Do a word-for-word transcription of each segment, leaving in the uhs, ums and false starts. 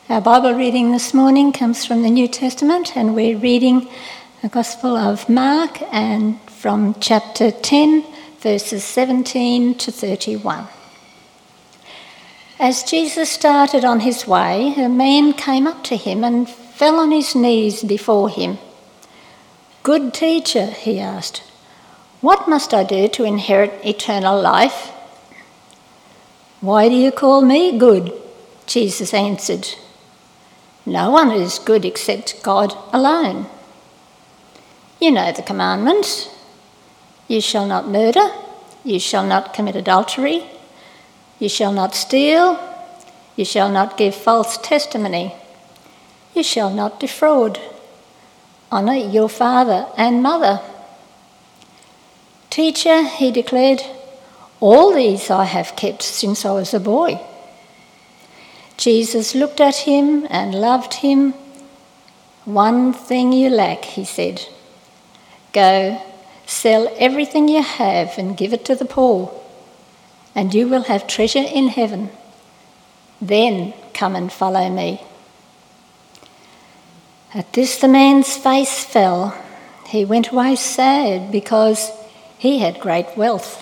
Our Bible reading this morning comes from the New Testament, and we're reading the Gospel of Mark and from chapter ten, verses seventeen to thirty-one. As Jesus started on his way, a man came up to him and fell on his knees before him. "Good teacher," he asked, "what must I do to inherit eternal life?" "Why do you call me good?" Jesus answered. "No one is good except God alone. You know the commandments. You shall not murder. You shall not commit adultery. You shall not steal. You shall not give false testimony. You shall not defraud. Honour your father and mother." "Teacher," he declared, "all these I have kept since I was a boy." Jesus looked at him and loved him. "One thing you lack," he said. "Go, sell everything you have and give it to the poor, and you will have treasure in heaven. Then come and follow me." At this the man's face fell. He went away sad because he had great wealth.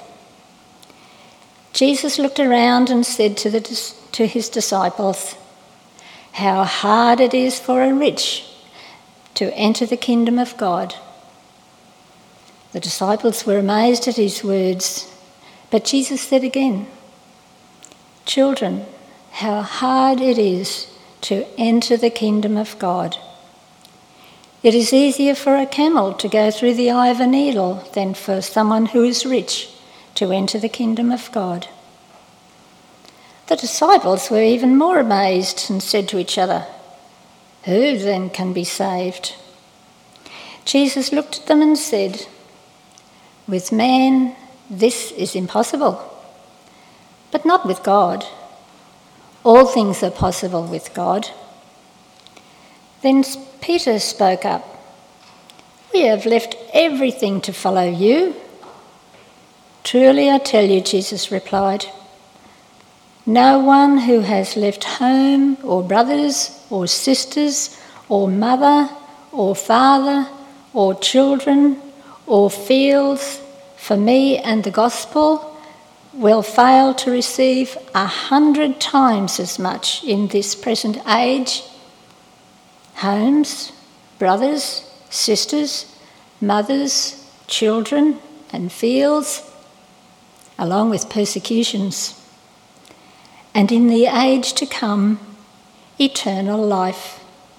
Jesus looked around and said to, the, to his disciples, "How hard it is for a rich to enter the kingdom of God." The disciples were amazed at his words, but Jesus said again, "Children, how hard it is to enter the kingdom of God. It is easier for a camel to go through the eye of a needle than for someone who is rich to enter the kingdom of God." The disciples were even more amazed and said to each other, "Who then can be saved?" Jesus looked at them and said, "With man this is impossible, but not with God. All things are possible with God." Then Peter spoke up. "We have left everything to follow you." "Truly I tell you," Jesus replied, "no one who has left home or brothers or sisters or mother or father or children or fields for me and the gospel will fail to receive a hundred times as much in this present age: homes, brothers, sisters, mothers, children, and fields, along with persecutions, and in the age to come, eternal life.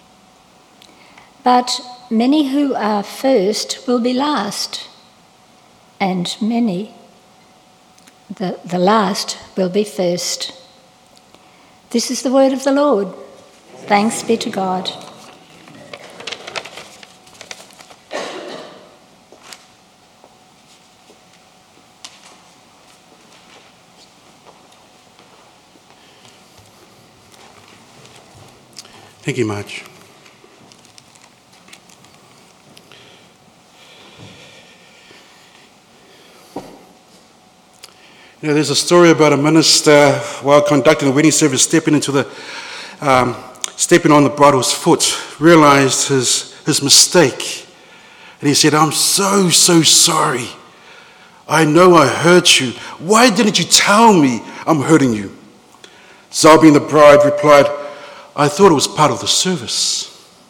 But many who are first will be last, and many, the, the last, will be first." This is the word of the Lord. Thanks be to God. Thank you, Marge. You know, there's a story about a minister, while conducting a wedding service, stepping into the, um, stepping on the bride's foot, realised his his mistake, and he said, "I'm so so sorry. I know I hurt you. Why didn't you tell me I'm hurting you?" Zoe, the bride, replied, "I thought it was part of the service."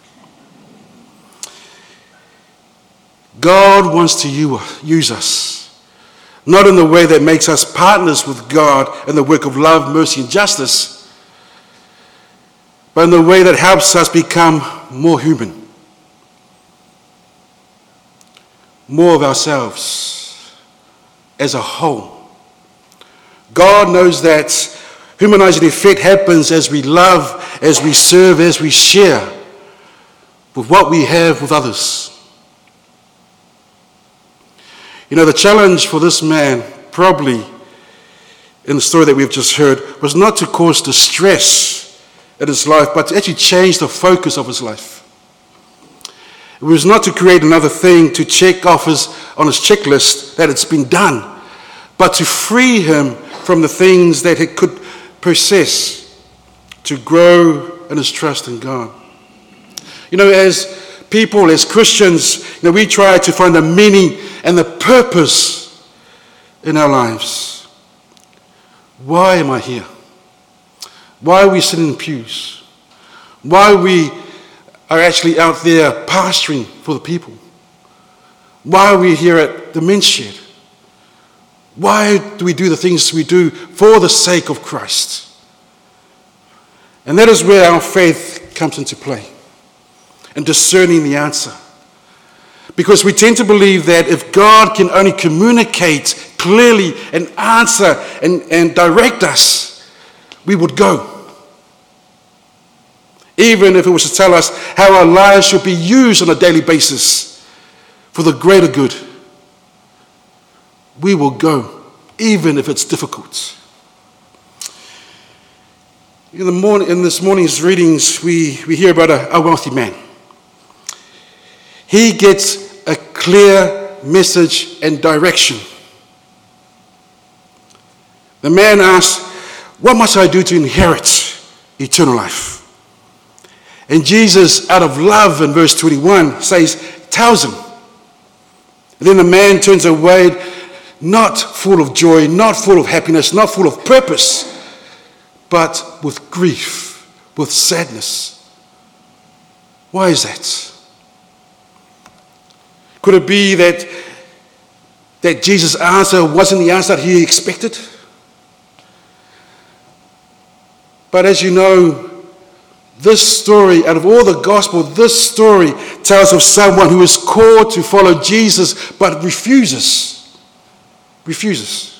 God wants to use us, not in the way that makes us partners with God in the work of love, mercy, and justice, but in the way that helps us become more human, more of ourselves as a whole. God knows that humanizing effect happens as we love, as we serve, as we share with what we have with others. You know, the challenge for this man, probably in the story that we've just heard, was not to cause distress in his life, but to actually change the focus of his life. It was not to create another thing to check off his, on his checklist that it's been done, but to free him from the things that he could possess, to grow in his trust in God. You know, as people, as Christians, you know, we try to find the meaning and the purpose in our lives. Why am I here? Why are we sitting in pews? Why we are actually out there pastoring for the people? Why are we here at the men's shed? Why do we do the things we do for the sake of Christ? And that is where our faith comes into play, and discerning the answer. Because we tend to believe that if God can only communicate clearly and answer and, and direct us, we would go. Even if it was to tell us how our lives should be used on a daily basis for the greater good, we will go, even if it's difficult. In, the morning, in this morning's readings, we, we hear about a, a wealthy man. He gets a clear message and direction. The man asks, "What must I do to inherit eternal life?" And Jesus, out of love, in verse twenty-one, says, tells him. And then the man turns away, not full of joy, not full of happiness, not full of purpose, but with grief, with sadness. Why is that? Could it be that, that Jesus' answer wasn't the answer that he expected? But as you know, this story, out of all the gospel, this story tells of someone who is called to follow Jesus but refuses. Refuses.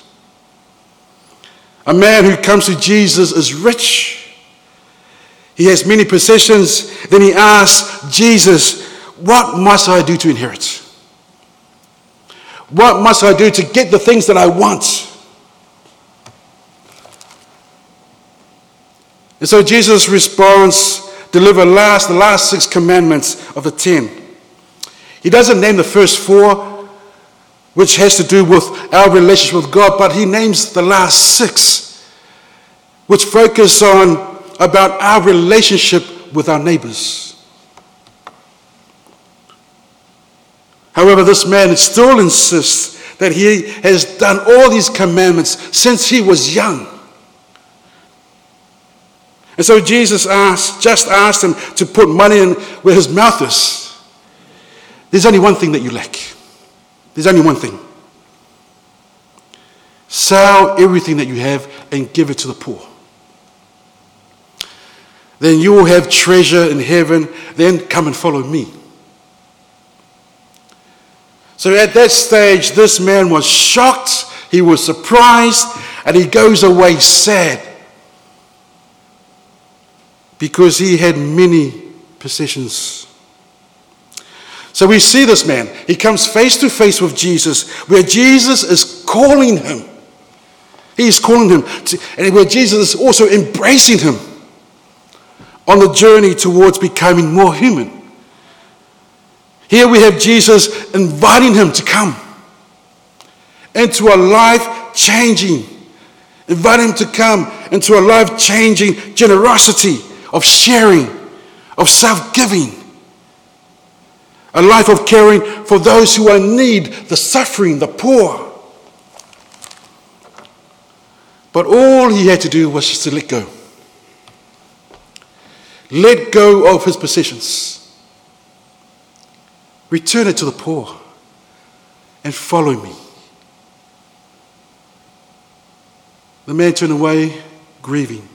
A man who comes to Jesus is rich. He has many possessions. Then he asks Jesus, "What must I do to inherit? What must I do to get the things that I want?" And so Jesus responds, deliver last, the last six commandments of the ten. He doesn't name the first four, which has to do with our relationship with God, but he names the last six, which focus on about our relationship with our neighbors. However, this man still insists that he has done all these commandments since he was young. And so Jesus asked, just asked him to put money in where his mouth is. There's only one thing that you lack. There's only one thing. Sell everything that you have and give it to the poor. Then you will have treasure in heaven. Then come and follow me. So at that stage, this man was shocked. He was surprised. And he goes away sad. Because he had many possessions. So we see this man. He comes face to face with Jesus, where Jesus is calling him. He is calling him, to, and where Jesus is also embracing him on the journey towards becoming more human. Here we have Jesus inviting him to come into a life-changing, inviting him to come into a life-changing generosity of sharing, of self-giving, a life of caring for those who are in need, the suffering, the poor. But all he had to do was just to let go. Let go of his possessions. Return it to the poor and follow me. The man turned away, grieving.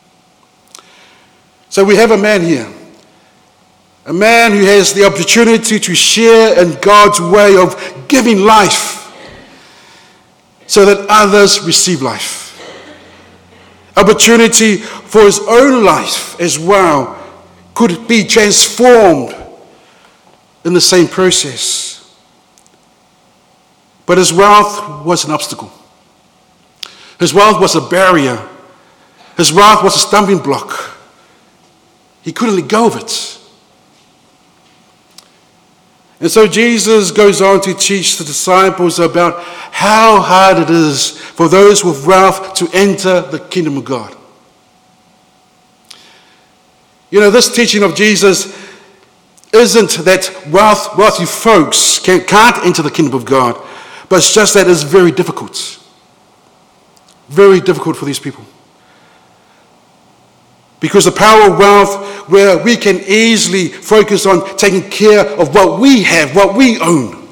So we have a man here, a man who has the opportunity to share in God's way of giving life so that others receive life. Opportunity for his own life as well could be transformed in the same process. But his wealth was an obstacle. His wealth was a barrier. His wealth was a stumbling block. He couldn't let go of it. And so Jesus goes on to teach the disciples about how hard it is for those with wealth to enter the kingdom of God. You know, this teaching of Jesus isn't that wealth, wealthy folks can, can't enter the kingdom of God, but it's just that it's very difficult. Very difficult for these people. Because the power of wealth, where we can easily focus on taking care of what we have, what we own.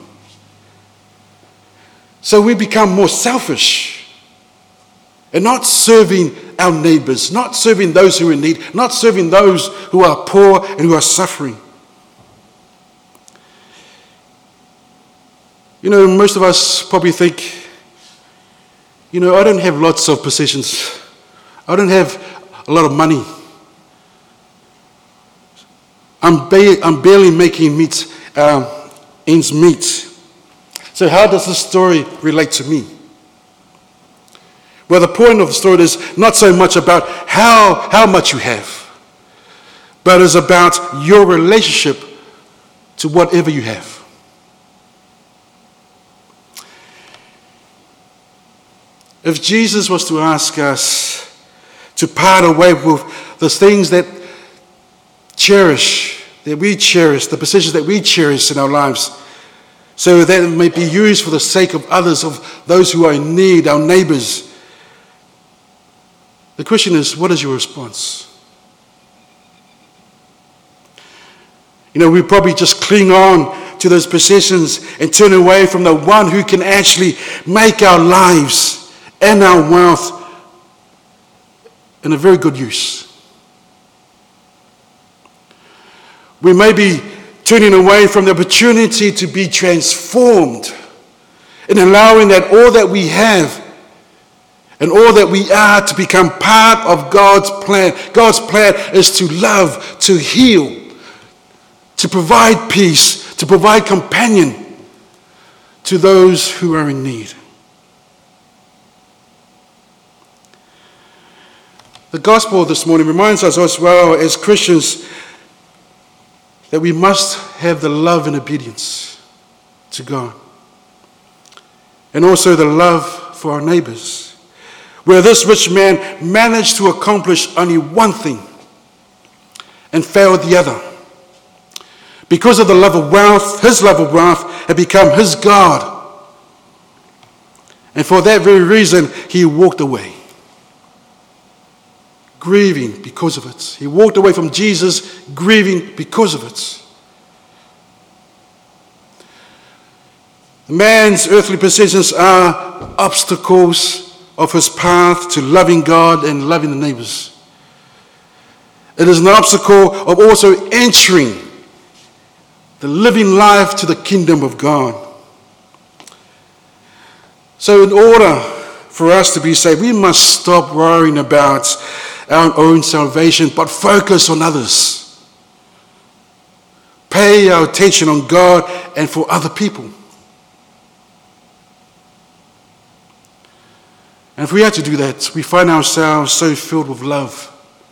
So we become more selfish and not serving our neighbors, not serving those who are in need, not serving those who are poor and who are suffering. You know, most of us probably think, you know, I don't have lots of possessions. I don't have a lot of money. I'm, ba- I'm barely making meet, um, ends meet. So how does this story relate to me? Well, the point of the story is not so much about how, how much you have, but it's about your relationship to whatever you have. If Jesus was to ask us to part away with the things that cherish, that we cherish, the possessions that we cherish in our lives, so that it may be used for the sake of others, of those who are in need, our neighbors, the question is, what is your response? You know, we probably just cling on to those possessions and turn away from the one who can actually make our lives and our wealth in a very good use. We may be turning away from the opportunity to be transformed and allowing that all that we have and all that we are to become part of God's plan. God's plan is to love, to heal, to provide peace, to provide companion to those who are in need. The gospel this morning reminds us as well as Christians that we must have the love and obedience to God, and also the love for our neighbors, where this rich man managed to accomplish only one thing and failed the other. Because of the love of wealth, his love of wealth had become his God. And for that very reason, he walked away, grieving because of it. He walked away from Jesus, grieving because of it. The man's earthly possessions are obstacles of his path to loving God and loving the neighbors. It is an obstacle of also entering the living life to the kingdom of God. So in order for us to be saved, we must stop worrying about our own salvation, but focus on others. Pay our attention on God and for other people. And if we had to do that, we find ourselves so filled with love.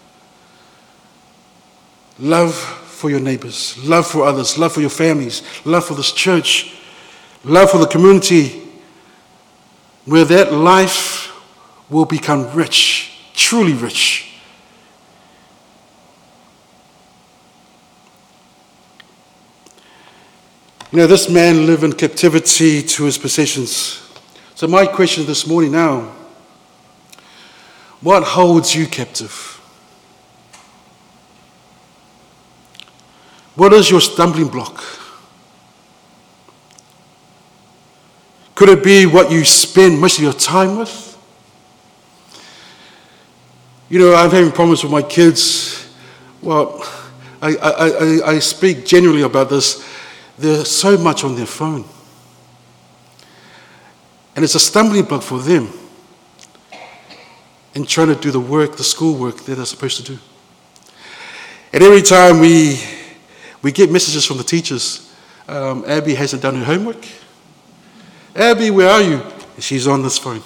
Love for your neighbors, love for others, love for your families, love for this church, love for the community, where that life will become rich, truly rich. You know, this man lived in captivity to his possessions. So my question this morning now, what holds you captive? What is your stumbling block? Could it be what you spend most of your time with? You know, I'm having problems with my kids. Well, I, I, I, I speak generally about this. They're so much on their phone. And it's a stumbling block for them in trying to do the work, the school work that they're supposed to do. And every time we we get messages from the teachers, um, Abby hasn't done her homework. Abby, where are you? And she's on this phone.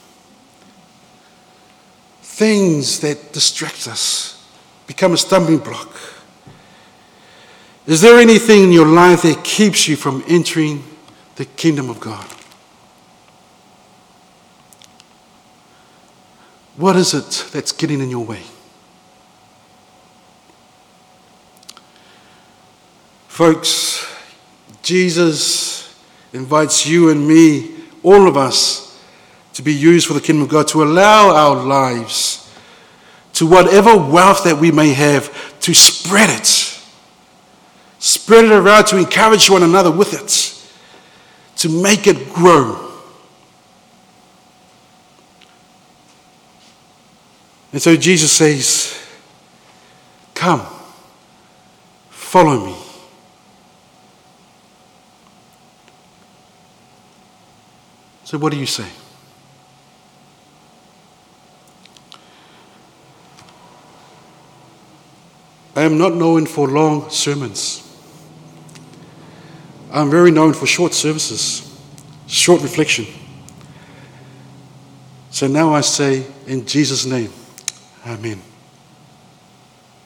Things that distract us become a stumbling block. Is there anything in your life that keeps you from entering the kingdom of God? What is it that's getting in your way? Folks, Jesus invites you and me, all of us, to be used for the kingdom of God, to allow our lives, to whatever wealth that we may have, to spread it. Spread it around, to encourage one another with it, to make it grow. And so Jesus says, come, follow me. So what do you say? I am not known for long sermons. I'm very known for short services, short reflection. So now I say, in Jesus' name, amen.